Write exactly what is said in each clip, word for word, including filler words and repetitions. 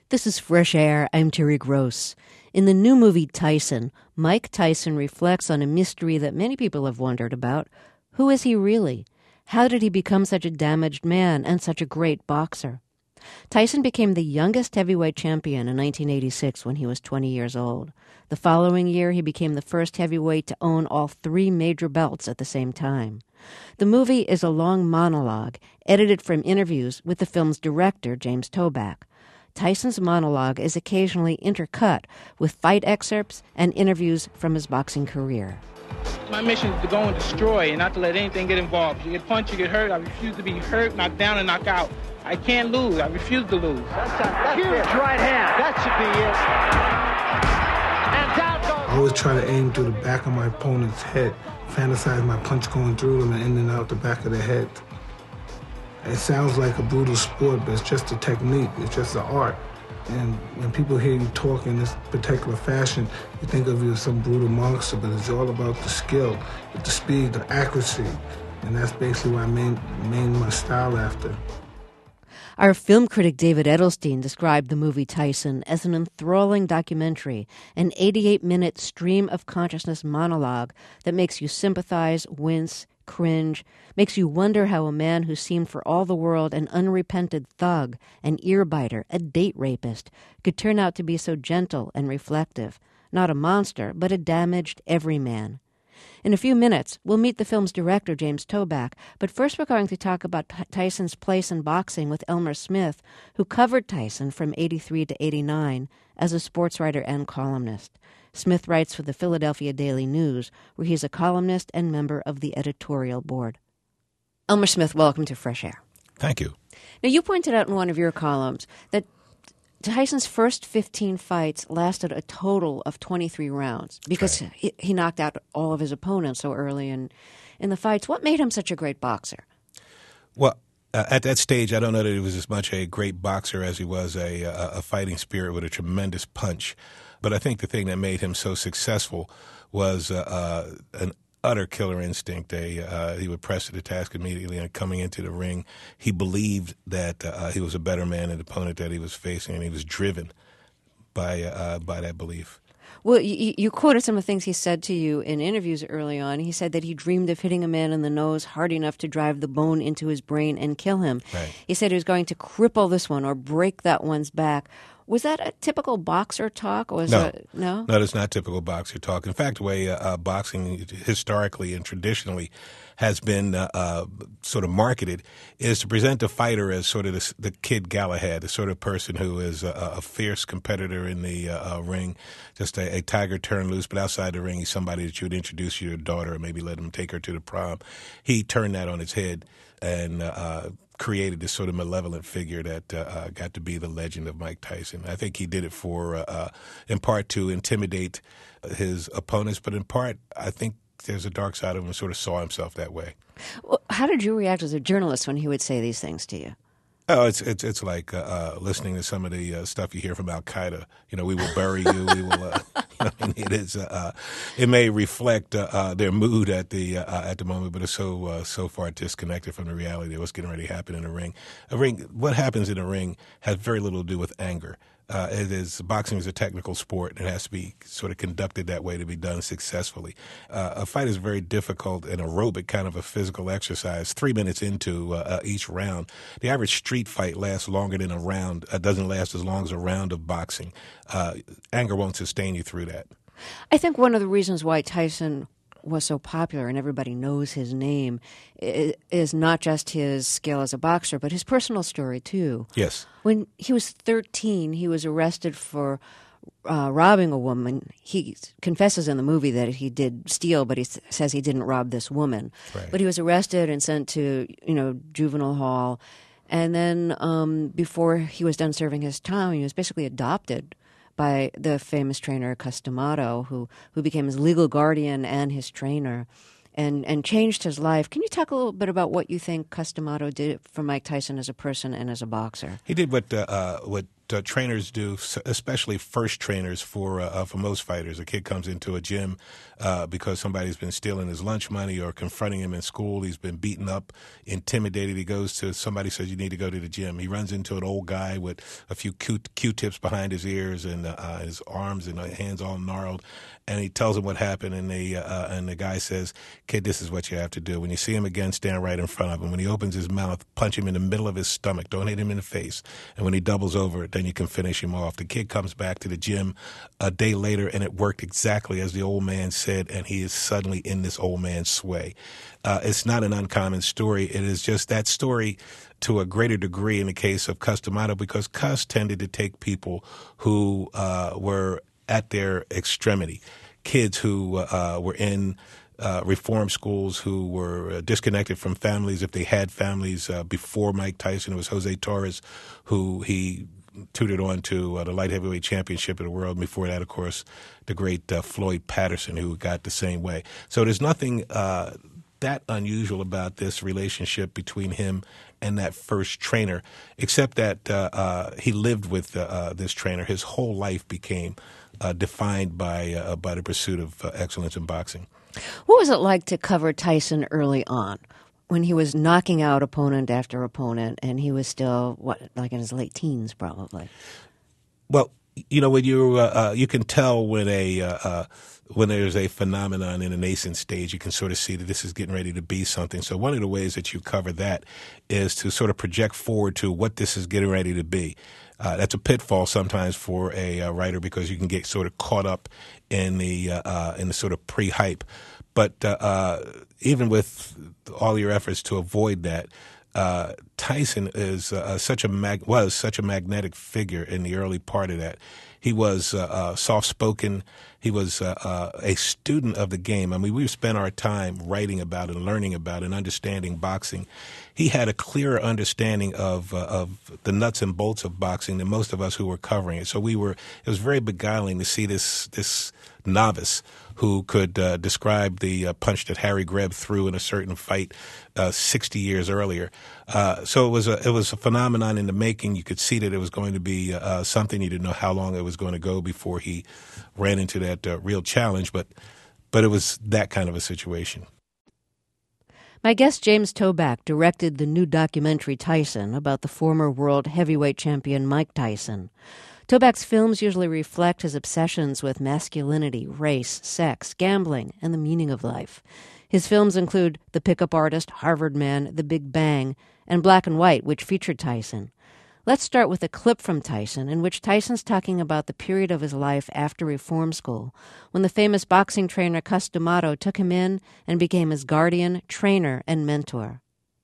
This is Fresh Air. I'm Terry Gross. In the new movie Tyson, Mike Tyson reflects on a mystery that many people have wondered about. Who is he really? How did he become such a damaged man and such a great boxer? Tyson became the youngest heavyweight champion in nineteen eighty-six when he was twenty years old. The following year, he became the first heavyweight to own all three major belts at the same time. The movie is a long monologue, edited from interviews with the film's director, James Toback. Tyson's monologue is occasionally intercut with fight excerpts and interviews from his boxing career. My mission is to go and destroy and not to let anything get involved. You get punched, you get hurt. I refuse to be hurt, knocked down, and knocked out. I can't lose. I refuse to lose. That's a that's huge it. Right hand. That should be it. And down goes. I always try to aim through the back of my opponent's head, fantasize my punch going through them and in and out the back of the head. It sounds like a brutal sport, but it's just a technique. It's just an art. And when people hear you talk in this particular fashion, you think of you as some brutal monster, but it's all about the skill, the speed, the accuracy. And that's basically what I made, made my style after. Our film critic David Edelstein described the movie Tyson as an enthralling documentary, an eighty-eight minute stream of consciousness monologue that makes you sympathize, wince, cringe, makes you wonder how a man who seemed for all the world an unrepented thug, an ear-biter, a date rapist, could turn out to be so gentle and reflective. Not a monster, but a damaged everyman. In a few minutes, we'll meet the film's director, James Toback, but first we're going to talk about Tyson's place in boxing with Elmer Smith, who covered Tyson from eighty-three to eighty-nine as a sports writer and columnist. Smith writes for the Philadelphia Daily News, where he's a columnist and member of the editorial board. Elmer Smith, welcome to Fresh Air. Thank you. Now, you pointed out in one of your columns that Tyson's first fifteen fights lasted a total of twenty-three rounds because right. he, he knocked out all of his opponents so early in, in the fights. What made him such a great boxer? Well, uh, at that stage, I don't know that he was as much a great boxer as he was a, a, a fighting spirit with a tremendous punch. But I think the thing that made him so successful was uh, uh, an utter killer instinct. A, uh, he would press to the task immediately, and coming into the ring, he believed that uh, he was a better man than the opponent that he was facing, and he was driven by uh, by that belief. Well, you, you quoted some of the things he said to you in interviews early on. He said that he dreamed of hitting a man in the nose hard enough to drive the bone into his brain and kill him. Right. He said he was going to cripple this one or break that one's back. Was that a typical boxer talk? Or was no. It, no, no, that's not typical boxer talk. In fact, the way uh, uh, boxing historically and traditionally has been uh, uh, sort of marketed is to present the fighter as sort of the, the Kid Galahad, the sort of person who is a, a fierce competitor in the uh, uh, ring, just a, a tiger turned loose, but outside the ring, he's somebody that you would introduce your daughter or maybe let him take her to the prom. He turned that on its head and uh, created this sort of malevolent figure that uh, uh, got to be the legend of Mike Tyson. I think he did it for, uh, uh, in part, to intimidate his opponents, but in part, I think there's a dark side of him and sort of saw himself that way. Well, how did you react as a journalist when he would say these things to you? Oh, it's it's it's like uh, uh, listening to some of the uh, stuff you hear from Al Qaeda. You know, we will bury you. We will. Uh, you know, and it is. Uh, it may reflect uh, uh, their mood at the uh, at the moment, but it's so uh, so far disconnected from the reality of what's getting ready to happen in a ring. A ring. What happens in a ring has very little to do with anger. Uh, it is boxing is a technical sport, and it has to be sort of conducted that way to be done successfully. Uh, a fight is very difficult and aerobic kind of a physical exercise. Three minutes into uh, uh, each round, the average street fight lasts longer than a round. Uh, doesn't last as long as a round of boxing. Uh, anger won't sustain you through that. I think one of the reasons why Tyson was so popular and everybody knows his name is not just his skill as a boxer, but his personal story, too. Yes. When he was thirteen, he was arrested for uh, robbing a woman. He confesses in the movie that he did steal, but he s- says he didn't rob this woman. Right. But he was arrested and sent to, you know, juvenile hall. And then um, before he was done serving his time, he was basically adopted by the famous trainer Customato, who, who became his legal guardian and his trainer, and, and changed his life. Can you talk a little bit about what you think Customato did for Mike Tyson as a person and as a boxer? He did what uh, uh, what uh, trainers do, especially first trainers for uh, for most fighters. A kid comes into a gym uh, because somebody's been stealing his lunch money or confronting him in school. He's been beaten up, intimidated. He goes to somebody says, you need to go to the gym. He runs into an old guy with a few Q, Q-tips behind his ears and uh, his arms and hands all gnarled. And he tells him what happened, and the uh, and the guy says, "Kid, this is what you have to do. When you see him again, stand right in front of him. When he opens his mouth, punch him in the middle of his stomach. Don't hit him in the face. And when he doubles over, then you can finish him off." The kid comes back to the gym a day later, and it worked exactly as the old man said, and he is suddenly in this old man's sway. Uh, it's not an uncommon story. It is just that story to a greater degree in the case of Cus D'Amato, because Cus tended to take people who uh, were at their extremity, kids who uh, were in uh, reform schools, who were disconnected from families if they had families. Uh, before Mike Tyson, it was Jose Torres, who he tutored on to uh, the light heavyweight championship of the world. Before that, of course, the great uh, Floyd Patterson, who got the same way. So there's nothing uh, that unusual about this relationship between him and that first trainer, except that uh, uh, he lived with uh, uh, this trainer. His whole life became uh, defined by uh, by the pursuit of uh, excellence in boxing. What was it like to cover Tyson early on, when he was knocking out opponent after opponent, and he was still, what, like in his late teens, probably? Well, you know, when you uh, uh, you can tell when a uh, uh, when there's a phenomenon in a nascent stage, you can sort of see that this is getting ready to be something. So one of the ways that you cover that is to sort of project forward to what this is getting ready to be. Uh, that's a pitfall sometimes for a uh, writer, because you can get sort of caught up in the uh, uh, in the sort of pre-hype. But uh, uh, even with all your efforts to avoid that, uh, Tyson is uh, such a mag- was such a magnetic figure in the early part of that. He was uh, uh, soft-spoken. He was uh, uh, a student of the game. I mean, we spent our time writing about and learning about and understanding boxing. He had a clearer understanding of uh, of the nuts and bolts of boxing than most of us who were covering it. So we were. It was very beguiling to see this this novice who could uh, describe the uh, punch that Harry Greb threw in a certain fight uh, sixty years earlier. Uh, so it was a it was a phenomenon in the making. You could see that it was going to be uh, something. You didn't know how long it was going to go before he ran into that uh, real challenge, but but it was that kind of a situation. My guest, James Toback, directed the new documentary Tyson about the former world heavyweight champion Mike Tyson. Toback's films usually reflect his obsessions with masculinity, race, sex, gambling, and the meaning of life. His films include The Pickup Artist, Harvard Man, The Big Bang, and Black and White, which featured Tyson. Let's start with a clip from Tyson in which Tyson's talking about the period of his life after reform school, when the famous boxing trainer Cus D'Amato took him in and became his guardian, trainer, and mentor.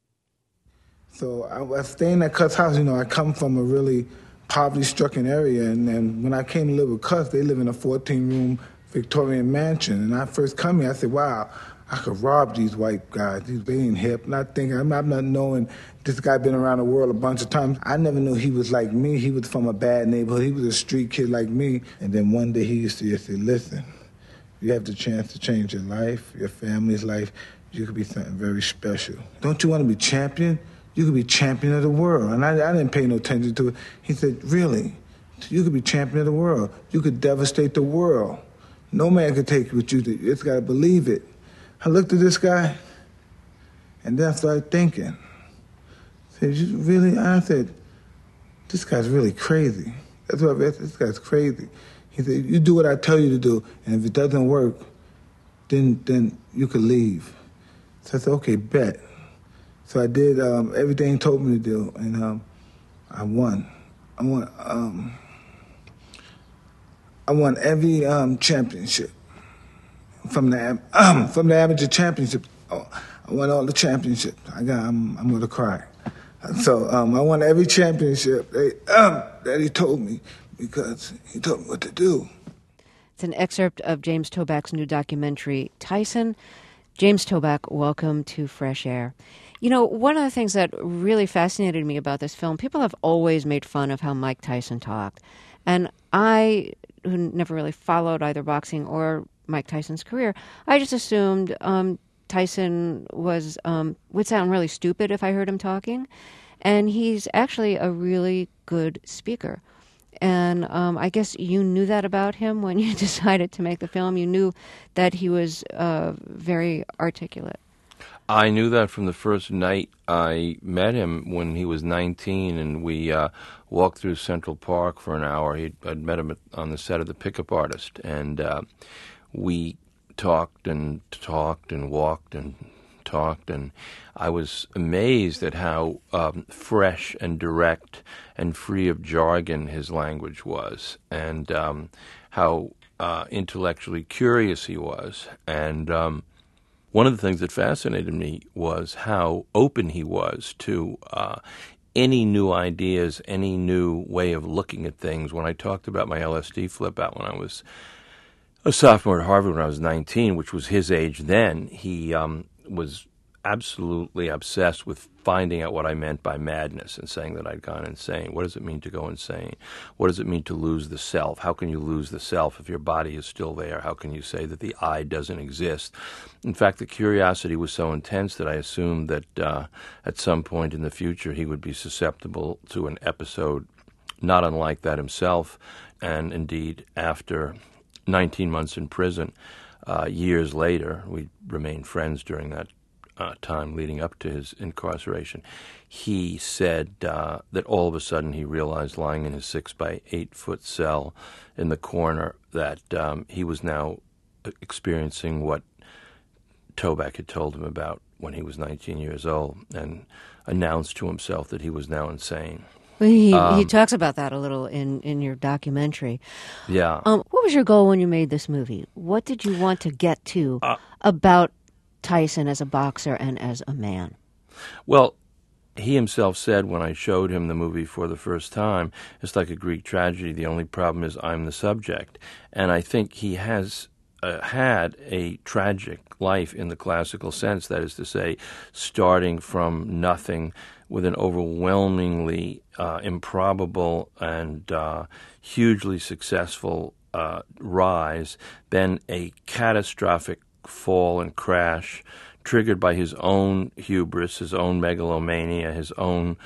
So I was staying at Cus' house. You know, I come from a really poverty-stricken area, and then when I came to live with Cus, they live in a fourteen-room Victorian mansion. And I first come here, I said, wow, I could rob these white guys. These, they ain't hip. Not thinking, I'm not knowing this guy been around the world a bunch of times. I never knew he was like me. He was from a bad neighborhood. He was a street kid like me. And then one day he used to just say, listen, you have the chance to change your life, your family's life. You could be something very special. Don't you want to be champion? You could be champion of the world. And I, I didn't pay no attention to it. He said, really? You could be champion of the world. You could devastate the world. No man could take what you do. You just got to believe it. I looked at this guy, and then I started thinking. I said, you really? I said, this guy's really crazy. That's what I said, this guy's crazy. He said, you do what I tell you to do, and if it doesn't work, then then you could leave. So I said, okay, bet. So I did um, everything he told me to do, and um, I won. I won. Um, I won every um, championship from the um, from the amateur championship. Oh, I won all the championships. I got. I'm, I'm gonna cry. So um, I won every championship they, um, that he told me, because he told me what to do. It's an excerpt of James Toback's new documentary, Tyson. James Toback, welcome to Fresh Air. You know, one of the things that really fascinated me about this film, people have always made fun of how Mike Tyson talked. And I, who never really followed either boxing or Mike Tyson's career, I just assumed um, Tyson was um, would sound really stupid if I heard him talking. And he's actually a really good speaker. And um, I guess you knew that about him when you decided to make the film. You knew that he was uh, very articulate. I knew that from the first night I met him when he was nineteen, and we uh, walked through Central Park for an hour. He'd, I'd met him at, on the set of The Pickup Artist, and uh, we talked and talked and walked and talked, and I was amazed at how um, fresh and direct and free of jargon his language was, and um, how uh, intellectually curious he was. And um, one of the things that fascinated me was how open he was to uh, any new ideas, any new way of looking at things. When I talked about my L S D flip out when I was a sophomore at Harvard when I was nineteen, which was his age then, he um, was absolutely obsessed with finding out what I meant by madness and saying that I'd gone insane. What does it mean to go insane? What does it mean to lose the self? How can you lose the self if your body is still there? How can you say that the I doesn't exist? In fact, the curiosity was so intense that I assumed that uh, at some point in the future he would be susceptible to an episode not unlike that himself. And indeed, after nineteen months in prison, uh, years later, we remained friends during that Uh, time leading up to his incarceration, he said uh, that all of a sudden he realized, lying in his six by eight foot cell in the corner, that um, he was now experiencing what Toback had told him about when he was nineteen years old, and announced to himself that he was now insane. Well, he, um, he talks about that a little in, in your documentary. Yeah. Um, what was your goal when you made this movie? What did you want to get to uh, about Tyson as a boxer and as a man? Well, he himself said when I showed him the movie for the first time, it's like a Greek tragedy. The only problem is I'm the subject. And I think he has uh, had a tragic life in the classical sense, that is to say, starting from nothing with an overwhelmingly uh, improbable and uh, hugely successful uh, rise, then a catastrophic fall and crash triggered by his own hubris, his own megalomania, his own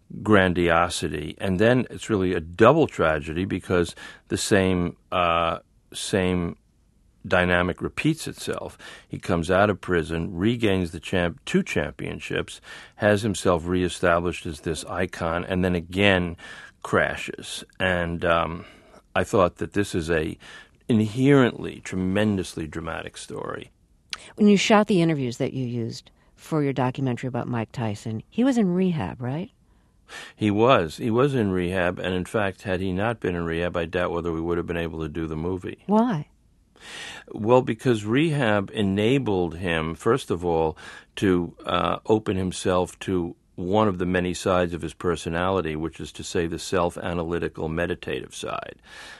grandiosity. And then it's really a double tragedy because the same uh, same dynamic repeats itself. He comes out of prison, regains the champ two championships, has himself reestablished as this icon, and then again crashes. And um, I thought that this is a inherently tremendously dramatic story. When you shot the interviews that you used for your documentary about Mike Tyson, he was in rehab, right? He was. He was in rehab, and in fact, had he not been in rehab, I doubt whether we would have been able to do the movie. Why? Well, because rehab enabled him, first of all, to uh, open himself to one of the many sides of his personality, which is to say the self-analytical meditative side.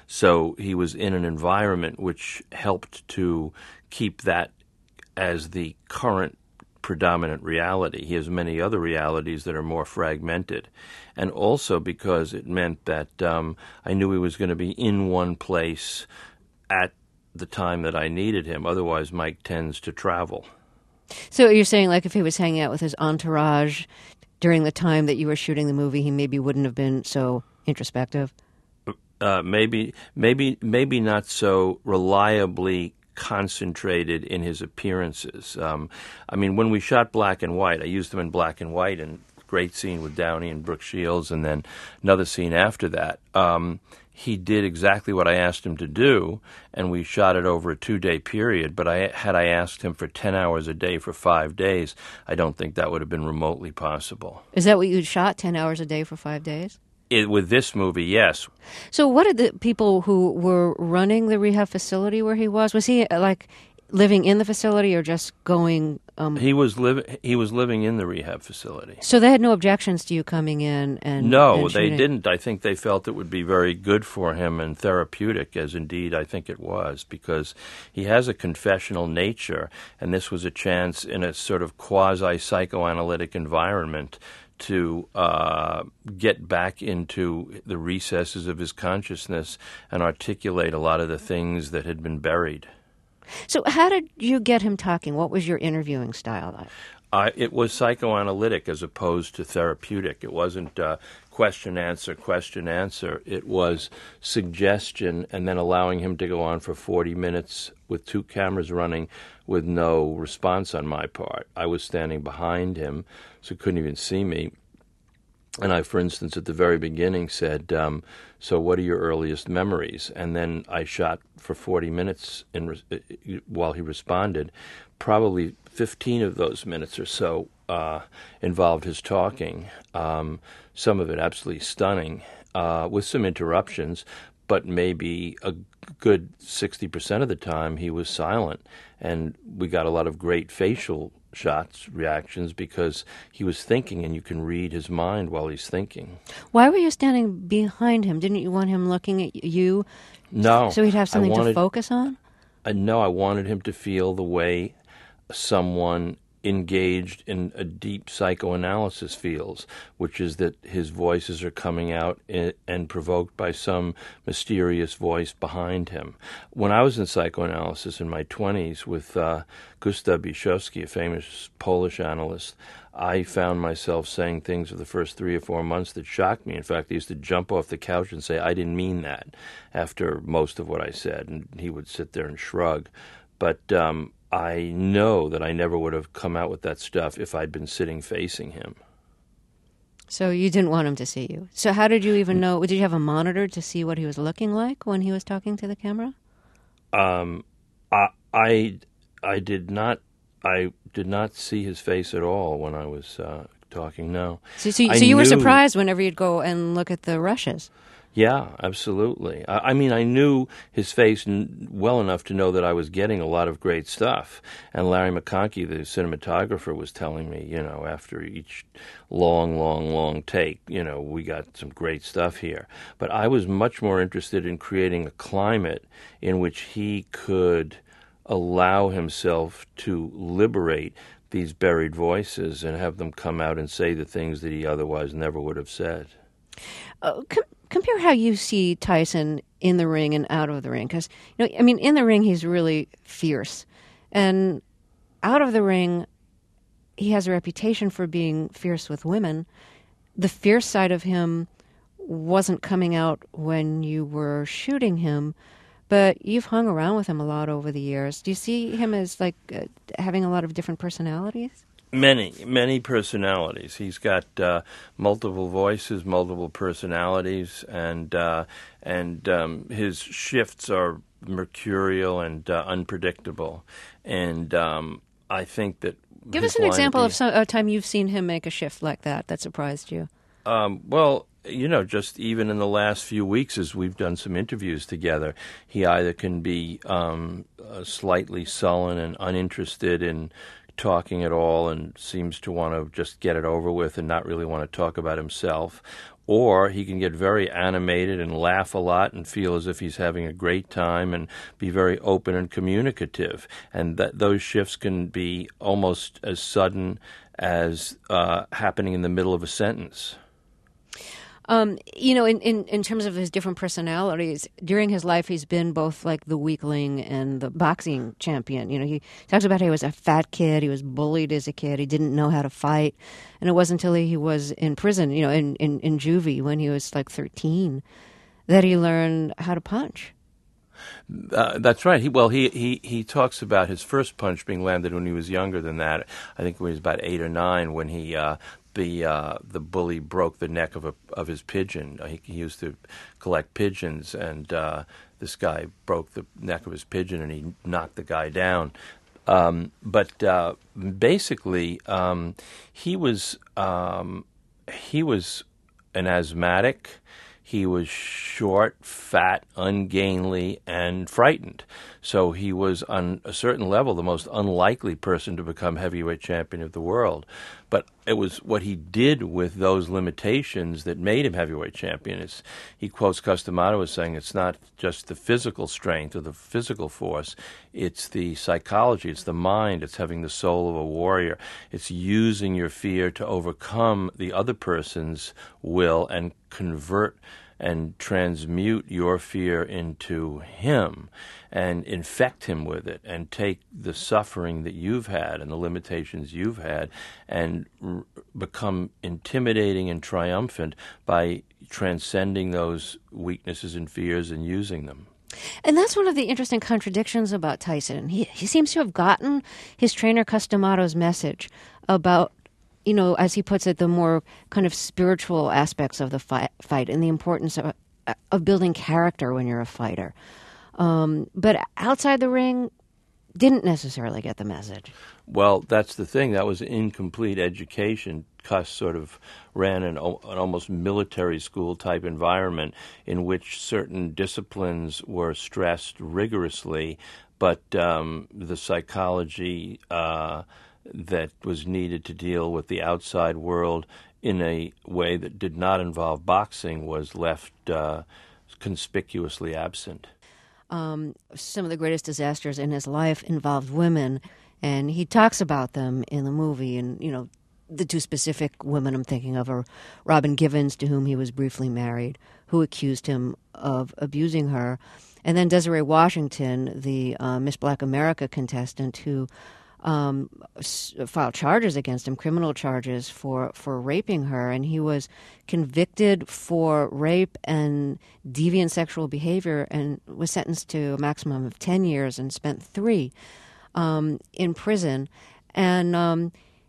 So he was in an environment which helped to keep that as the current predominant reality. He has many other realities that are more fragmented. And also because it meant that um, I knew he was going to be in one place at the time that I needed him. Otherwise, Mike tends to travel. So you're saying, like, if he was hanging out with his entourage during the time that you were shooting the movie, he maybe wouldn't have been so introspective? Uh, maybe, maybe, maybe not so reliably concentrated in his appearances. Um, I mean, when we shot Black and White, I used him in Black and White, and great scene with Downey and Brooke Shields, and then another scene after that. Um, he did exactly what I asked him to do, and we shot it over a two-day period. But I, had I asked him for ten hours a day for five days, I don't think that would have been remotely possible. Is that what you shot, ten hours a day for five days? It, with this movie, yes. So what did the people who were running the rehab facility where he was, was he, like, living in the facility or just going... Um, he was living. He was living in the rehab facility. So they had no objections to you coming in and no, and they shooting. didn't. I think they felt it would be very good for him and therapeutic, as indeed I think it was, because he has a confessional nature, and this was a chance in a sort of quasi-psychoanalytic environment to uh, get back into the recesses of his consciousness and articulate a lot of the things that had been buried. So how did you get him talking? What was your interviewing style like? Uh, it was psychoanalytic as opposed to therapeutic. It wasn't uh, question, answer, question, answer. It was suggestion and then allowing him to go on for forty minutes with two cameras running with no response on my part. I was standing behind him, so he couldn't even see me. And I, for instance, at the very beginning said, um, so what are your earliest memories? And then I shot for forty minutes in re- while he responded. Probably fifteen of those minutes or so uh, involved his talking, um, some of it absolutely stunning, uh, with some interruptions, but maybe a good sixty percent of the time he was silent. And we got a lot of great facial shots, reactions, because he was thinking, and you can read his mind while he's thinking. Why were you standing behind him? Didn't you want him looking at you? No. So he'd have something wanted, to focus on? Uh, no, I wanted him to feel the way someone engaged in a deep psychoanalysis feels, which is that his voices are coming out in, and provoked by some mysterious voice behind him. When I was in psychoanalysis in my twenties with uh, Gustav Biszewski, a famous Polish analyst, I found myself saying things for the first three or four months that shocked me. In fact, I used to jump off the couch and say, I didn't mean that, after most of what I said, and he would sit there and shrug. But um, I know that I never would have come out with that stuff if I'd been sitting facing him. So you didn't want him to see you. So how did you even know? Did you have a monitor to see what he was looking like when he was talking to the camera? Um, I, I, I did not. I did not see his face at all when I was uh, talking. No. So, so, I so you were knew- surprised whenever you'd go and look at the rushes. Yeah, absolutely. I, I mean, I knew his face n- well enough to know that I was getting a lot of great stuff. And Larry McConkie, the cinematographer, was telling me, you know, after each long, long, long take, you know, we got some great stuff here. But I was much more interested in creating a climate in which he could allow himself to liberate these buried voices and have them come out and say the things that he otherwise never would have said. Uh, com- compare how you see Tyson in the ring and out of the ring. Because, you know, I mean, in the ring, he's really fierce. And out of the ring, he has a reputation for being fierce with women. The fierce side of him wasn't coming out when you were shooting him, but you've hung around with him a lot over the years. Do you see him as, like, uh, having a lot of different personalities? Many, many personalities. He's got uh, multiple voices, multiple personalities, and uh, and um, his shifts are mercurial and uh, unpredictable. And um, I think that Give his us an line example be- of some, a time you've seen him make a shift like that that surprised you. Um, well, you know, just even in the last few weeks as we've done some interviews together, he either can be um, uh, slightly sullen and uninterested in talking at all and seems to want to just get it over with and not really want to talk about himself. Or he can get very animated and laugh a lot and feel as if he's having a great time and be very open and communicative. And that those shifts can be almost as sudden as uh, happening in the middle of a sentence. Um, you know, in, in, in terms of his different personalities, during his life, he's been both like the weakling and the boxing champion. You know, he talks about how he was a fat kid, he was bullied as a kid, he didn't know how to fight. And it wasn't until he was in prison, you know, in, in, in juvie when he was like thirteen, that he learned how to punch. Uh, that's right. He, well, he, he, he talks about his first punch being landed when he was younger than that. I think when he was about eight or nine when he... Uh, The uh, the bully broke the neck of a of his pigeon. He, he used to collect pigeons, and uh, this guy broke the neck of his pigeon, and he knocked the guy down. Um, but uh, basically, um, he was um, he was an asthmatic. He was short, fat, ungainly, and frightened. So he was, on a certain level, the most unlikely person to become heavyweight champion of the world. But it was what he did with those limitations that made him heavyweight champion. It's, he quotes Customato as saying it's not just the physical strength or the physical force, it's the psychology, it's the mind, it's having the soul of a warrior. It's using your fear to overcome the other person's will and convert and transmute your fear into him and infect him with it and take the suffering that you've had and the limitations you've had and r- become intimidating and triumphant by transcending those weaknesses and fears and using them. And that's one of the interesting contradictions about Tyson. He he seems to have gotten his trainer Customato's message about, you know, as he puts it, the more kind of spiritual aspects of the fight, fight and the importance of, of building character when you're a fighter. Um, but outside the ring, didn't necessarily get the message. Well, that's the thing. That was incomplete education. Cuss sort of ran an, an almost military school type environment in which certain disciplines were stressed rigorously, but um, the psychology uh, that was needed to deal with the outside world in a way that did not involve boxing was left uh, conspicuously absent. Um, some of the greatest disasters in his life involved women, and he talks about them in the movie. And, you know, the two specific women I'm thinking of are Robin Givens, to whom he was briefly married, who accused him of abusing her, and then Desiree Washington, the uh, Miss Black America contestant, who um, s- filed charges against him, criminal charges for, for raping her, and he was convicted for rape and deviant sexual behavior and was sentenced to a maximum of ten years and spent three um, in prison. And um,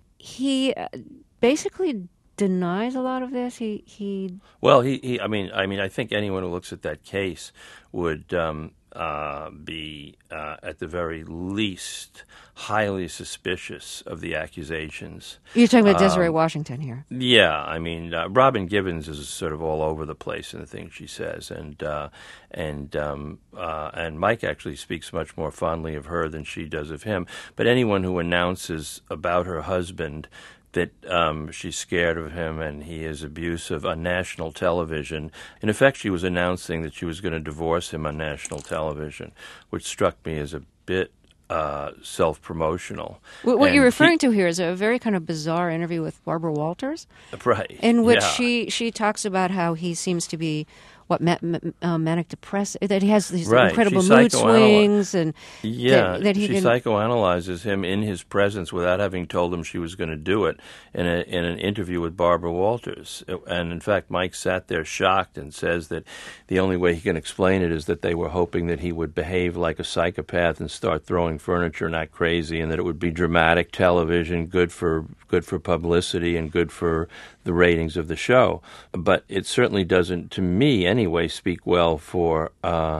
he basically denies a lot of this. He he. Well, he, he I mean, I mean, I think anyone who looks at that case would um, uh, be, uh, at the very least, highly suspicious of the accusations. You're talking about Desiree um, Washington here. Yeah, I mean, uh, Robin Givens is sort of all over the place in the things she says, and uh, and um, uh, and Mike actually speaks much more fondly of her than she does of him. But anyone who announces about her husband that um, she's scared of him and he is abusive on national television. In effect, she was announcing that she was going to divorce him on national television, which struck me as a bit uh, self-promotional. What, what And you're referring he, to here is a very kind of bizarre interview with Barbara Walters, right? in which yeah. she, she talks about how he seems to be what ma- ma- uh, manic depressive, that he has these Right. incredible She mood psychoanal- swings, and Yeah, that, that he she can. psychoanalyzes him in his presence without having told him she was going to do it in a, in an interview with Barbara Walters. And in fact, Mike sat there shocked and says that the only way he can explain it is that they were hoping that he would behave like a psychopath and start throwing furniture and act crazy, and that it would be dramatic television, good for good for publicity and good for the ratings of the show. But it certainly doesn't, to me anyway, speak well for uh,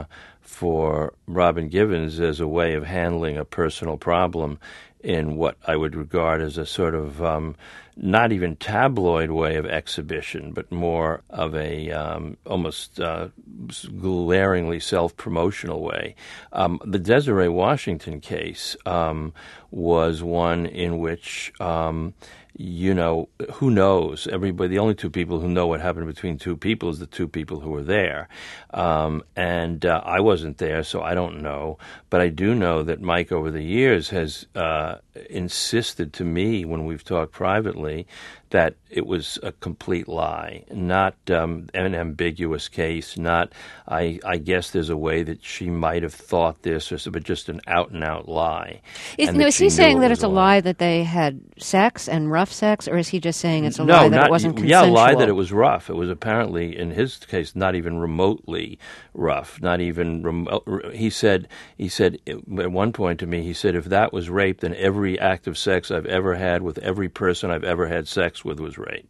for Robin Givens as a way of handling a personal problem in what I would regard as a sort of um, not even tabloid way of exhibition, but more of a um, almost uh, glaringly self-promotional way. Um, the Desiree Washington case um, was one in which um, you know, who knows? Everybody, the only two people who know what happened between two people is the two people who were there. Um, and uh, I wasn't there, so I don't know. But I do know that Mike, over the years, has uh, insisted to me when we've talked privately that it was a complete lie, not um, an ambiguous case, not, I, I guess there's a way that she might have thought this, or so, but just an out-and-out lie. Is, And no, that is she he knew saying it that was it's a lie that they had sex and rough sex, or is he just saying it's a no, lie that not, it wasn't yeah, consensual? lie that it was rough. It was apparently, in his case, not even remotely rough, not even remote. He said, he said at one point to me, he said, if that was rape, then every act of sex I've ever had with every person I've ever had sex with was rape.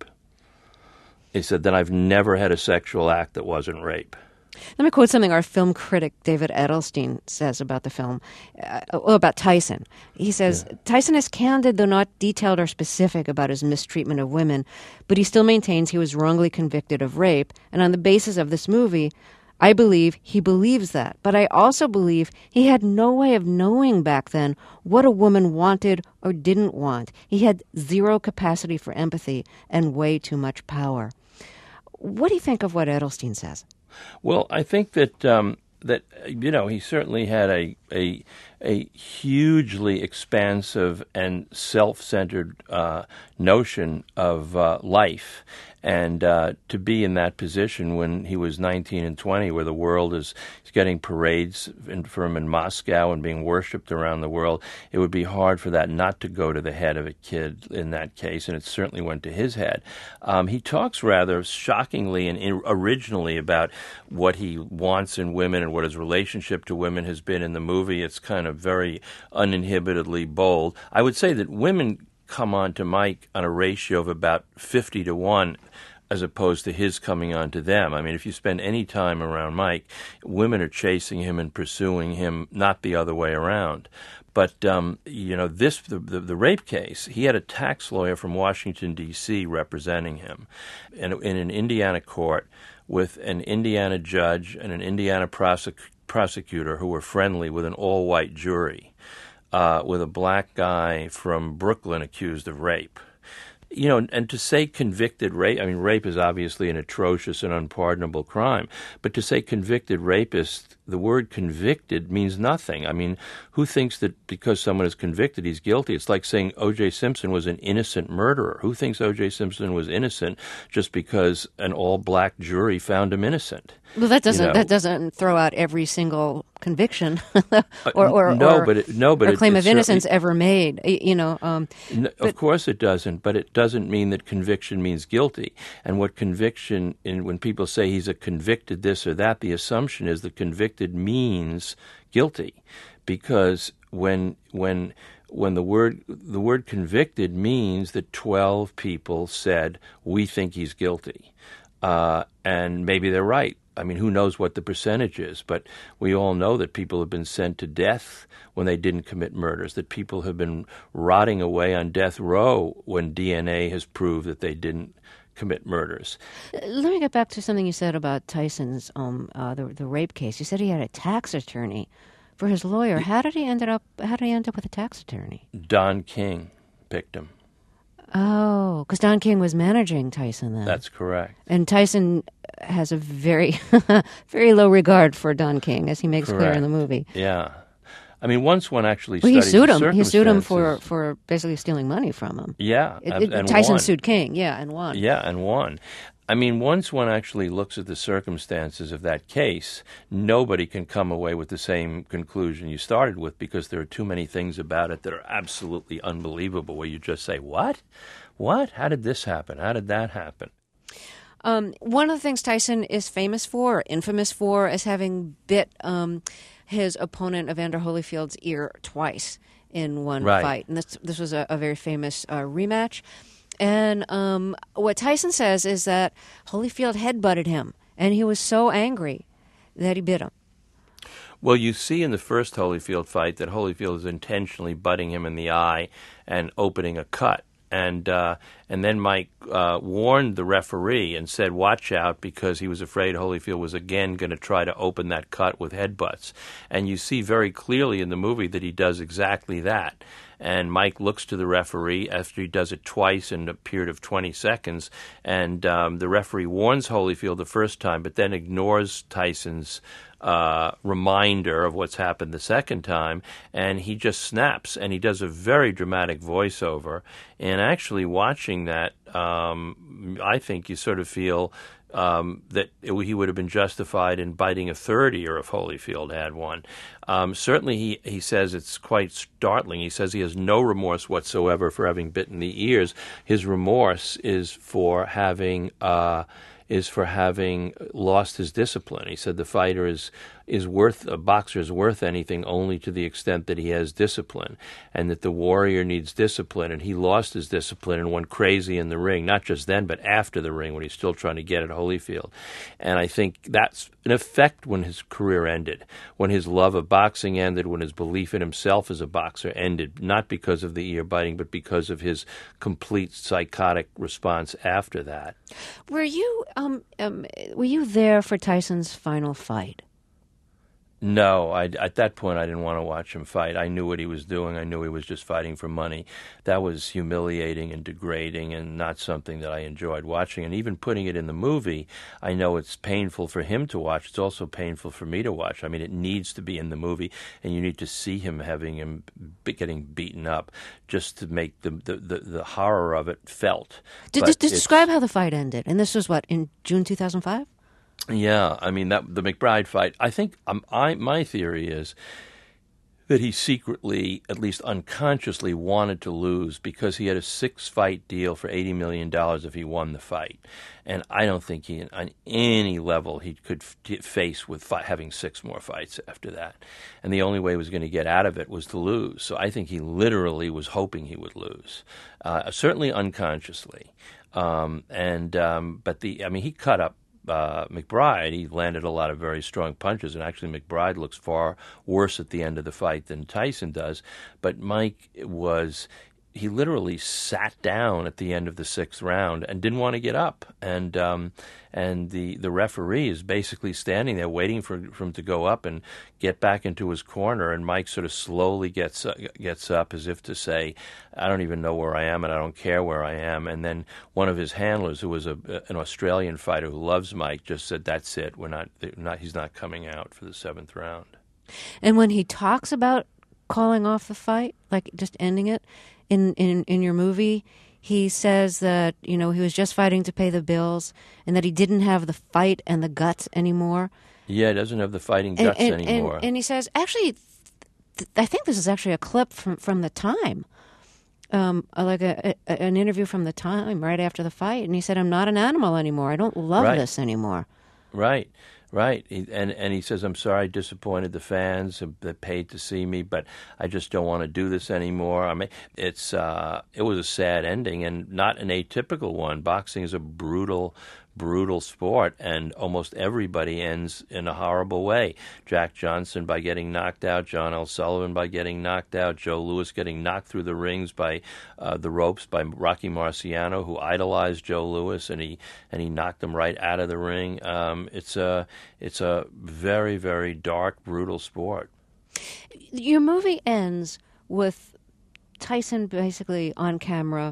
He said, then I've never had a sexual act that wasn't rape. Let me quote something our film critic David Edelstein says about the film, uh, well, about Tyson. He says, yeah. Tyson is candid, though not detailed or specific, about his mistreatment of women, but he still maintains he was wrongly convicted of rape. And on the basis of this movie, I believe he believes that. But I also believe he had no way of knowing back then what a woman wanted or didn't want. He had zero capacity for empathy and way too much power. What do you think of what Edelstein says? Well, I think that um, that you know he certainly had a a, a hugely expansive and self-centered uh, notion of uh, life, And uh, to be in that position when he was nineteen and twenty, where the world is getting parades in, for him in Moscow and being worshipped around the world, it would be hard for that not to go to the head of a kid in that case, and it certainly went to his head. Um, he talks rather shockingly and in, originally about what he wants in women and what his relationship to women has been in the movie. It's kind of very uninhibitedly bold. I would say that women come on to Mike on a ratio of about fifty to one as opposed to his coming on to them. I mean, if you spend any time around Mike, women are chasing him and pursuing him, not the other way around. But, um, you know, this the, the, the rape case, he had a tax lawyer from Washington, D C representing him in, in an Indiana court with an Indiana judge and an Indiana prosec- prosecutor who were friendly with an all-white jury, uh, with a black guy from Brooklyn accused of rape. You know, and to say convicted rape, I mean, rape is obviously an atrocious and unpardonable crime, but to say convicted rapist, the word convicted means nothing. I mean, who thinks that because someone is convicted, he's guilty? It's like saying O J. Simpson was an innocent murderer. Who thinks O J. Simpson was innocent just because an all-black jury found him innocent? Well, that doesn't You know? that doesn't throw out every single conviction or or, no, or, but it, no, but or it, claim it of innocence certainly- ever made. y- You know, um, No, but- of course it doesn't, but it doesn't mean that conviction means guilty. And what conviction, in, when people say he's a convicted this or that, the assumption is that convicted means guilty, because when when when the word the word convicted means that twelve people said we think he's guilty, uh, and maybe they're right. I mean, who knows what the percentage is, but we all know that people have been sent to death when they didn't commit murders, that people have been rotting away on death row when D N A has proved that they didn't commit murders. let me get back to something you said about Tyson's um, uh, the the rape case. You said he had a tax attorney for his lawyer. How did he end up? How did he end up with a tax attorney? Don King picked him. Oh, because Don King was managing Tyson then. That's correct. And Tyson has a very, very low regard for Don King, as he makes clear in the movie. Yeah. I mean, once one actually Well, he studies sued the him. He sued him for, circumstances- for basically stealing money from him. Yeah, It- and- it- and Tyson won. sued King, yeah, and won. Yeah, and won. I mean, once one actually looks at the circumstances of that case, nobody can come away with the same conclusion you started with, because there are too many things about it that are absolutely unbelievable, where you just say, what? What? How did this happen? How did that happen? Um, one of the things Tyson is famous for, infamous for, is having bit um, his opponent Evander Holyfield's ear twice in one Right. fight. And this, this was a, a very famous uh, rematch. And um, what Tyson says is that Holyfield headbutted him, and he was so angry that he bit him. Well, you see in the first Holyfield fight that Holyfield is intentionally butting him in the eye and opening a cut. And uh, and then Mike uh, warned the referee and said, watch out, because he was afraid Holyfield was again going to try to open that cut with headbutts. And you see very clearly in the movie that he does exactly that. And Mike looks to the referee after he does it twice in a period of twenty seconds, and um, the referee warns Holyfield the first time, but then ignores Tyson's uh, reminder of what's happened the second time, and he just snaps, and he does a very dramatic voiceover. And actually watching that, um, I think you sort of feel Um, that it, he would have been justified in biting a third ear if Holyfield had one. Um, certainly, he, he says it's quite startling. He says he has no remorse whatsoever for having bitten the ears. His remorse is for having uh, is for having lost his discipline. He said the fighter is is worth a boxer is worth anything only to the extent that he has discipline, and that the warrior needs discipline, and he lost his discipline and went crazy in the ring, not just then but after the ring when he's still trying to get at Holyfield. And I think that's in effect when his career ended, when his love of boxing ended, when his belief in himself as a boxer ended, not because of the ear biting but because of his complete psychotic response after that. Were you um, um, were you there for Tyson's final fight? No, I, at that point I didn't want to watch him fight. I knew what he was doing. I knew he was just fighting for money. That was humiliating and degrading and not something that I enjoyed watching. And even putting it in the movie, I know it's painful for him to watch. It's also painful for me to watch. I mean, it needs to be in the movie, and you need to see him having him be, getting beaten up just to make the the, the, the horror of it felt. Did, But just describe how the fight ended. And this was what, in June two thousand five? Yeah, I mean that the McBride fight. I think um, I my theory is that he secretly, at least unconsciously, wanted to lose because he had a six-fight deal for eighty million dollars if he won the fight, and I don't think he, on any level, he could f- face with fi- having six more fights after that. And the only way he was going to get out of it was to lose. So I think he literally was hoping he would lose, uh, certainly unconsciously. Um, and um, but the, I mean, he cut up. Uh, McBride, he landed a lot of very strong punches, and actually McBride looks far worse at the end of the fight than Tyson does. But Mike was, he literally sat down at the end of the sixth round and didn't want to get up. And um, and the, the referee is basically standing there waiting for, for him to go up and get back into his corner. And Mike sort of slowly gets uh, gets up as if to say, I don't even know where I am and I don't care where I am. And then one of his handlers, who was a, an Australian fighter who loves Mike, just said, that's it. We're not, not he's not coming out for the seventh round. And when he talks about calling off the fight, like just ending it, in, in, in your movie, he says that, you know, he was just fighting to pay the bills and that he didn't have the fight and the guts anymore. Yeah, he doesn't have the fighting guts and, and, anymore. And, and he says, actually, th- I think this is actually a clip from, from the time, um, like a, a, an interview from the time right after the fight. And he said, I'm not an animal anymore. I don't love Right. this anymore. Right, right. He, and and he says, I'm sorry I disappointed the fans that paid to see me, but I just don't want to do this anymore. I mean, it's uh, it was a sad ending and not an atypical one. Boxing is a brutal, brutal sport, and almost everybody ends in a horrible way. Jack Johnson by getting knocked out, John L. Sullivan by getting knocked out, Joe Louis getting knocked through the rings by uh, the ropes by Rocky Marciano, who idolized Joe Louis, and he and he knocked him right out of the ring. Um, it's a it's a very, very dark, brutal sport. Your movie ends with Tyson basically on camera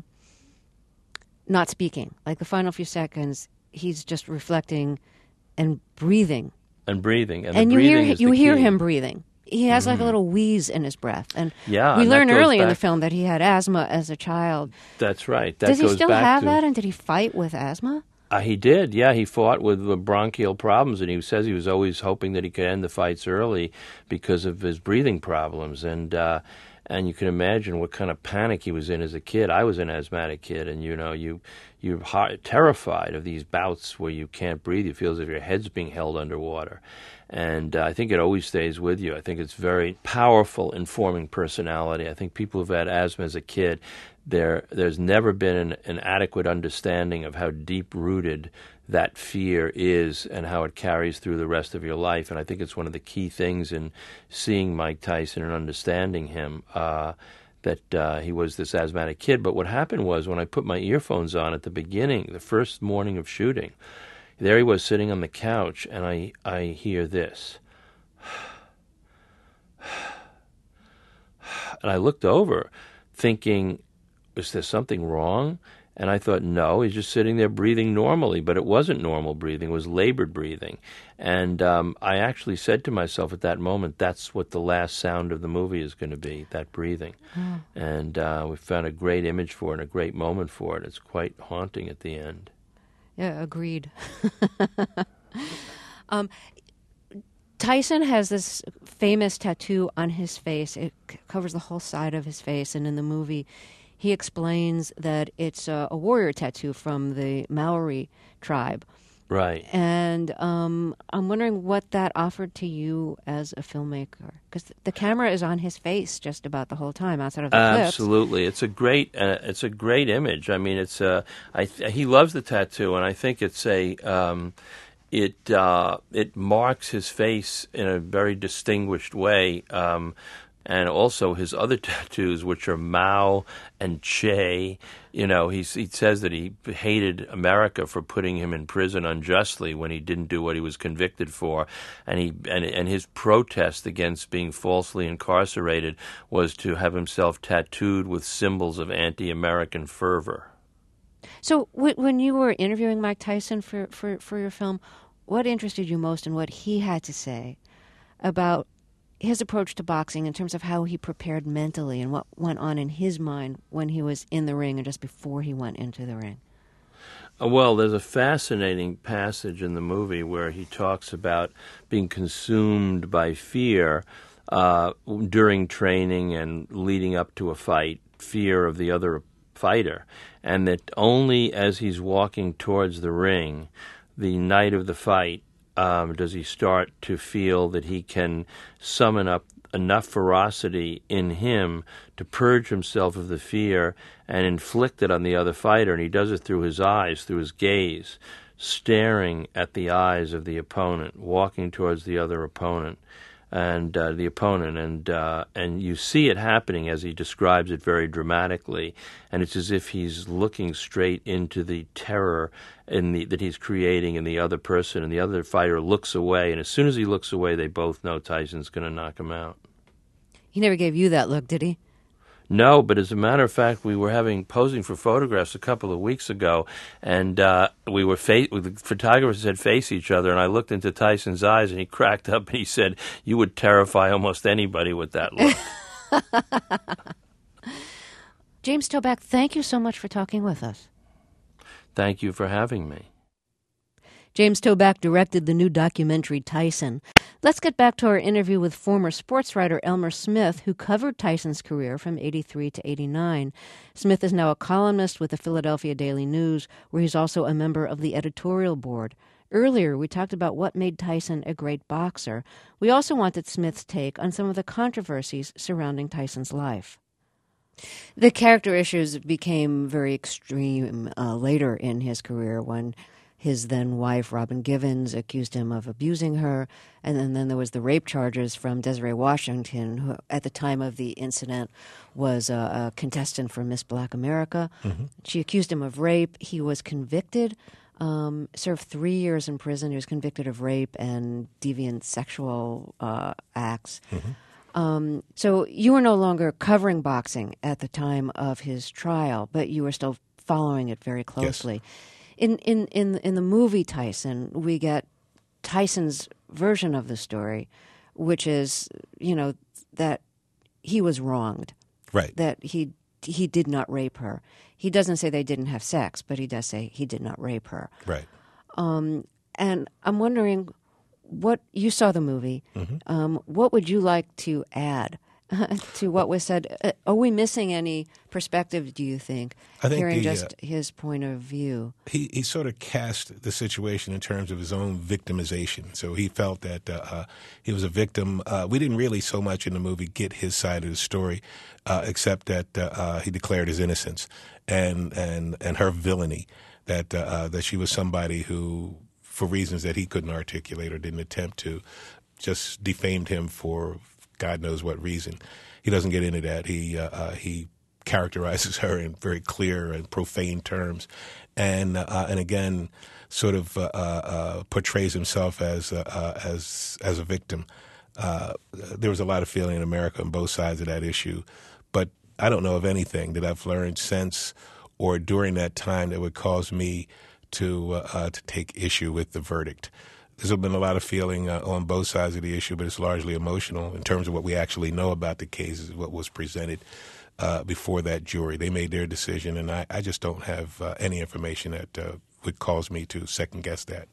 not speaking. Like the final few seconds, he's just reflecting and breathing. And breathing. And, And the you breathing hear is you the hear key. him breathing. He has like a little wheeze in his breath. And Yeah, we and that learn goes early in the back- film that he had asthma as a child. That's right. That Does he goes still back have to, that, and did he fight with asthma? Uh, he did, yeah. He fought with the bronchial problems, and he says he was always hoping that he could end the fights early because of his breathing problems. And uh, and you can imagine what kind of panic he was in as a kid. I was an asthmatic kid, and you know, you you're heart, terrified of these bouts where you can't breathe. You feel as if your head's being held underwater. And uh, I think it always stays with you. I think it's very powerful in forming personality. I think people who've had asthma as a kid, there there's never been an, an adequate understanding of how deep-rooted that fear is and how it carries through the rest of your life. And I think it's one of the key things in seeing Mike Tyson and understanding him, uh, that uh, he was this asthmatic kid. But what happened was when I put my earphones on at the beginning, the first morning of shooting, there he was sitting on the couch, and I, I hear this. And I looked over thinking, is there something wrong? And I thought, no, he's just sitting there breathing normally. But it wasn't normal breathing. It was labored breathing. And um, I actually said to myself at that moment, that's what the last sound of the movie is going to be, that breathing. Mm. And uh, we found a great image for it and a great moment for it. It's quite haunting at the end. Yeah, agreed. um, Tyson has this famous tattoo on his face. It c- covers the whole side of his face, and in the movie, he explains that it's a, a warrior tattoo from the Maori tribe. Right. And um, I'm wondering what that offered to you as a filmmaker, because the camera is on his face just about the whole time outside of the clips. Absolutely, it's a great, uh, it's a great image. I mean, it's a, I th- he loves the tattoo, and I think it's a, um, it uh, it marks his face in a very distinguished way. Um, and also his other tattoos, which are Mao and Che. You know, he, he says that he hated America for putting him in prison unjustly when he didn't do what he was convicted for, and he and, and his protest against being falsely incarcerated was to have himself tattooed with symbols of anti-American fervor. So w- when you were interviewing Mike Tyson for, for, for your film, what interested you most in what he had to say about his approach to boxing in terms of how he prepared mentally and what went on in his mind when he was in the ring and just before he went into the ring? Uh, well, there's a fascinating passage in the movie where he talks about being consumed by fear uh, during training and leading up to a fight, fear of the other fighter, and that only as he's walking towards the ring the night of the fight Um, does he start to feel that he can summon up enough ferocity in him to purge himself of the fear and inflict it on the other fighter. And he does it through his eyes, through his gaze, staring at the eyes of the opponent, walking towards the other opponent and uh, the opponent. And, uh, and you see it happening as he describes it very dramatically. And it's as if he's looking straight into the terror in the, that he's creating in the other person, and the other fighter looks away, and as soon as he looks away, they both know Tyson's going to knock him out. He never gave you that look, did he? No, but as a matter of fact, we were having posing for photographs a couple of weeks ago, and uh, we were fa- the photographers had faced each other, and I looked into Tyson's eyes, and he cracked up, and he said, "You would terrify almost anybody with that look." James Toback, thank you so much for talking with us. Thank you for having me. James Toback directed the new documentary Tyson. Let's get back to our interview with former sports writer Elmer Smith, who covered Tyson's career from eighty-three to eighty-nine. Smith is now a columnist with the Philadelphia Daily News, where he's also a member of the editorial board. Earlier, we talked about what made Tyson a great boxer. We also wanted Smith's take on some of the controversies surrounding Tyson's life. The character issues became very extreme uh, later in his career when his then-wife, Robin Givens, accused him of abusing her. And then, then there was the rape charges from Desiree Washington, who at the time of the incident was a, a contestant for Miss Black America. Mm-hmm. She accused him of rape. He was convicted, um, served three years in prison. He was convicted of rape and deviant sexual uh, acts. Mm-hmm. Um, so you were no longer covering boxing at the time of his trial, but you were still following it very closely. Yes. In, in, in, in the movie Tyson, we get Tyson's version of the story, which is, you know, that he was wronged. Right. That he he did not rape her. He doesn't say they didn't have sex, but he does say he did not rape her. Right. Um, and I'm wondering, what you saw the movie, mm-hmm. um, what would you like to add to what was said? Uh, are we missing any perspective, do you think, I think hearing the, just uh, his point of view? He, he sort of cast the situation in terms of his own victimization. So he felt that uh, uh, he was a victim. Uh, we didn't really so much in the movie get his side of the story, uh, except that uh, uh, he declared his innocence and, and, and her villainy, that, uh, uh, that she was somebody who, for reasons that he couldn't articulate or didn't attempt to, just defamed him for God knows what reason. He doesn't get into that. He uh, uh, he characterizes her in very clear and profane terms, and uh, and again, sort of uh, uh, portrays himself as uh, uh, as as a victim. Uh, there was a lot of feeling in America on both sides of that issue, but I don't know of anything that I've learned since or during that time that would cause me to uh, uh, to take issue with the verdict. There's been a lot of feeling uh, on both sides of the issue, but it's largely emotional in terms of what we actually know about the case, is what was presented uh, before that jury. They made their decision, and I, I just don't have uh, any information that uh, would cause me to second-guess that.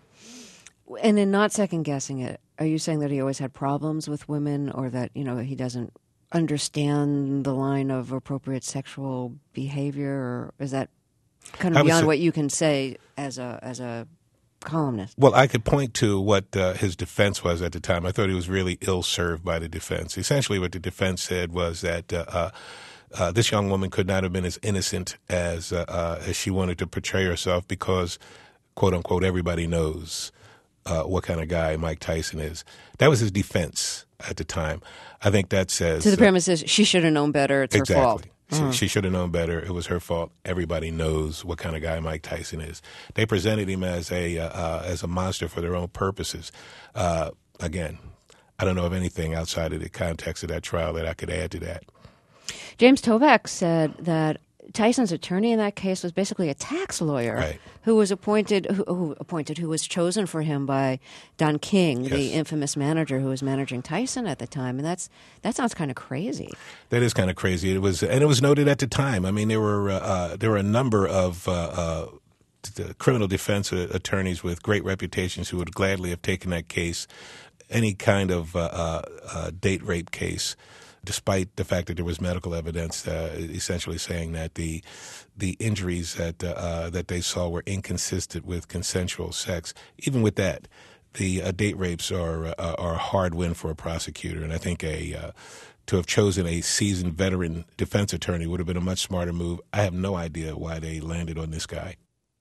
And in not second-guessing it, are you saying that he always had problems with women, or that, you know, he doesn't understand the line of appropriate sexual behavior, or is that kind of beyond say, what you can say as a as a columnist? Well, I could point to what uh, his defense was at the time. I thought he was really ill-served by the defense. Essentially what the defense said was that uh, uh, uh, this young woman could not have been as innocent as uh, uh, as she wanted to portray herself because, quote-unquote, everybody knows uh, what kind of guy Mike Tyson is. That was his defense at the time. I think that says... So the premise is she should have known better. It's exactly. her fault. She, she should have known better. It was her fault. Everybody knows what kind of guy Mike Tyson is. They presented him as a uh, uh, as a monster for their own purposes. Uh, again, I don't know of anything outside of the context of that trial that I could add to that. James Toback said that Tyson's attorney in that case was basically a tax lawyer right. who was appointed, who, who appointed, who was chosen for him by Don King, yes. the infamous manager who was managing Tyson at the time, and that's that sounds kind of crazy. That is kind of crazy. It was, and it was noted at the time. I mean, there were uh, there were a number of uh, uh, the criminal defense attorneys with great reputations who would gladly have taken that case, any kind of uh, uh, uh, date rape case, despite the fact that there was medical evidence uh, essentially saying that the the injuries that uh, uh, that they saw were inconsistent with consensual sex. Even with that, the uh, date rapes are uh, are a hard win for a prosecutor, and I think a uh, to have chosen a seasoned veteran defense attorney would have been a much smarter move. I have no idea why they landed on this guy.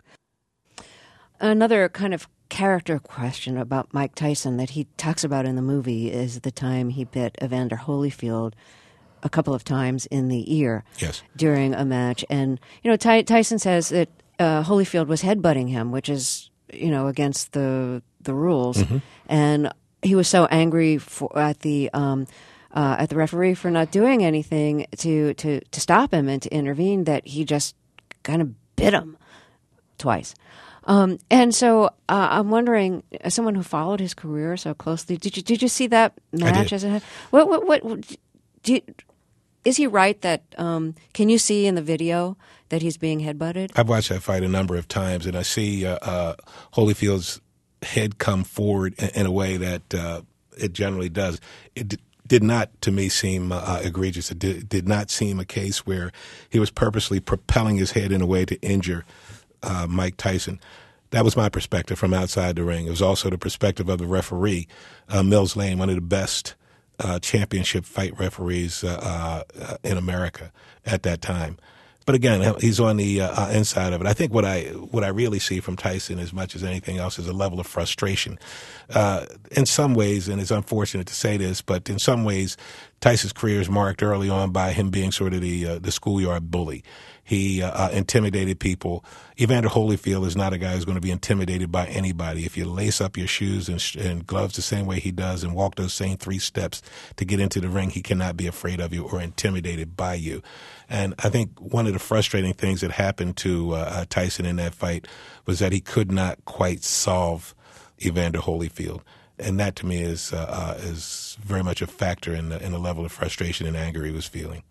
Another kind of character question about Mike Tyson that he talks about in the movie is the time he bit Evander Holyfield a couple of times in the ear yes. during a match. And, you know, Ty- Tyson says that uh, Holyfield was headbutting him, which is, you know, against the the rules. Mm-hmm. And he was so angry for, at the um, uh, at the referee for not doing anything to, to, to stop him and to intervene that he just kind of bit him twice. Um, and so uh, I'm wondering, as someone who followed his career so closely, did you did you see that match as it had? What what what? Do you, is he right that? Um, can you see in the video that he's being headbutted? I've watched that fight a number of times, and I see uh, uh, Holyfield's head come forward in, in a way that uh, it generally does. It d- did not, to me, seem uh, egregious. It did, did not seem a case where he was purposely propelling his head in a way to injure Uh, Mike Tyson. That was my perspective from outside the ring. It was also the perspective of the referee, uh, Mills Lane, one of the best uh, championship fight referees uh, uh, in America at that time. But again, he's on the uh, inside of it. I think what I what I really see from Tyson, as much as anything else, is a level of frustration. Uh, in some ways, and it's unfortunate to say this, but in some ways, Tyson's career is marked early on by him being sort of the uh, the schoolyard bully. He uh, uh, intimidated people. Evander Holyfield is not a guy who's going to be intimidated by anybody. If you lace up your shoes and, sh- and gloves the same way he does and walk those same three steps to get into the ring, he cannot be afraid of you or intimidated by you. And I think one of the frustrating things that happened to uh, Tyson in that fight was that he could not quite solve Evander Holyfield. And that, to me, is uh, uh, is very much a factor in the, in the level of frustration and anger he was feeling.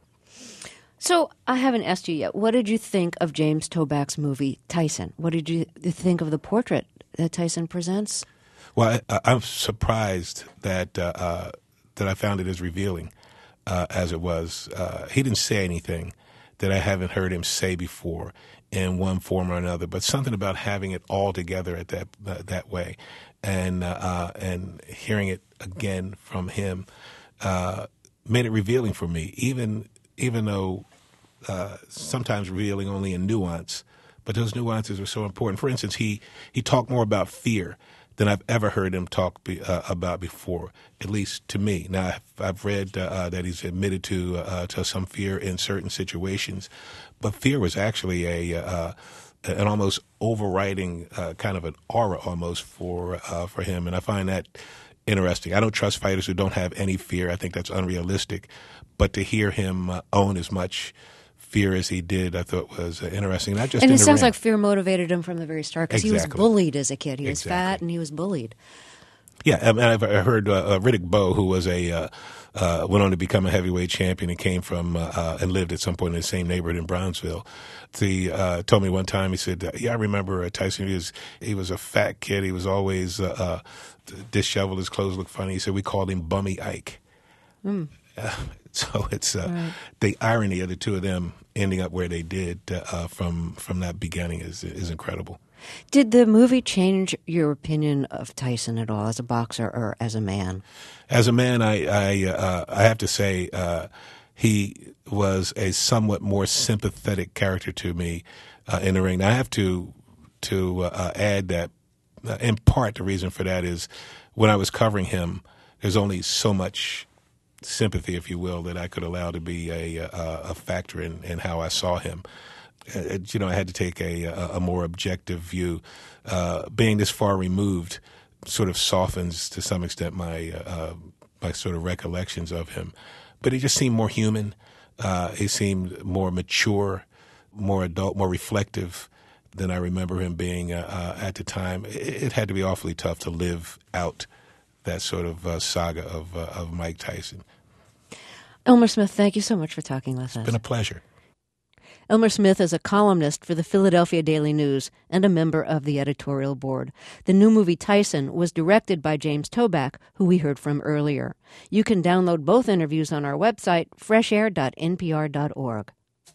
So I haven't asked you yet. What did you think of James Toback's movie Tyson? What did you think of the portrait that Tyson presents? Well, I, I'm surprised that uh, uh, that I found it as revealing uh, as it was. Uh, he didn't say anything that I haven't heard him say before in one form or another, but something about having it all together at that uh, that way, and uh, uh, and hearing it again from him uh, made it revealing for me. Even even though uh, sometimes revealing only in nuance, but those nuances are so important. For instance, he he talked more about fear than I've ever heard him talk be, uh, about before, at least to me. Now, I've, I've read uh, uh, that he's admitted to uh, to some fear in certain situations, but fear was actually a uh, an almost overriding uh, kind of an aura almost for uh, for him, and I find that interesting. I don't trust fighters who don't have any fear. I think that's unrealistic, but to hear him uh, own as much fear as he did, I thought was uh, interesting. Not just and in it the sounds ring. like fear motivated him from the very start because Exactly. he was bullied as a kid. He was Exactly. fat and he was bullied. Yeah, and I've heard uh, uh, Riddick Bowe, who was a uh, uh, went on to become a heavyweight champion and came from uh, uh, and lived at some point in the same neighborhood in Brownsville. He uh, told me one time, he said, "Yeah, I remember uh, Tyson. He was he was a fat kid. He was always uh, uh, disheveled. His clothes looked funny." He said we called him Bummy Ike. Mm. Uh, so it's uh, right. The irony of the two of them ending up where they did uh, from from that beginning is is incredible. Did the movie change your opinion of Tyson at all as a boxer or as a man? As a man, I I, uh, I have to say uh, he was a somewhat more sympathetic character to me uh, in the ring. Now, I have to to uh, add that Uh, in part, the reason for that is when I was covering him, there's only so much sympathy, if you will, that I could allow to be a, a, a factor in, in how I saw him. Uh, you know, I had to take a, a, a more objective view. Uh, being this far removed sort of softens, to some extent, my uh, my sort of recollections of him. But he just seemed more human. Uh, he seemed more mature, more adult, more reflective than I remember him being uh, uh, at the time. It, it had to be awfully tough to live out that sort of uh, saga of uh, of Mike Tyson. Elmer Smith, thank you so much for talking with us. It's been a pleasure. Elmer Smith is a columnist for the Philadelphia Daily News and a member of the editorial board. The new movie Tyson was directed by James Toback, who we heard from earlier. You can download both interviews on our website, fresh air dot n p r dot org.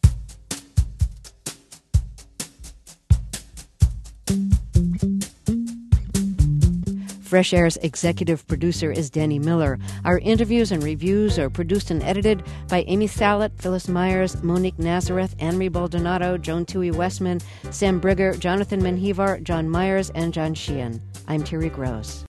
Fresh Air's executive producer is Danny Miller. Our interviews and reviews are produced and edited by Amy Salet, Phyllis Myers, Monique Nazareth, Anne-Marie Baldonado, Joan Tui Westman, Sam Brigger, Jonathan Menjivar, John Myers, and John Sheehan. I'm Terry Gross.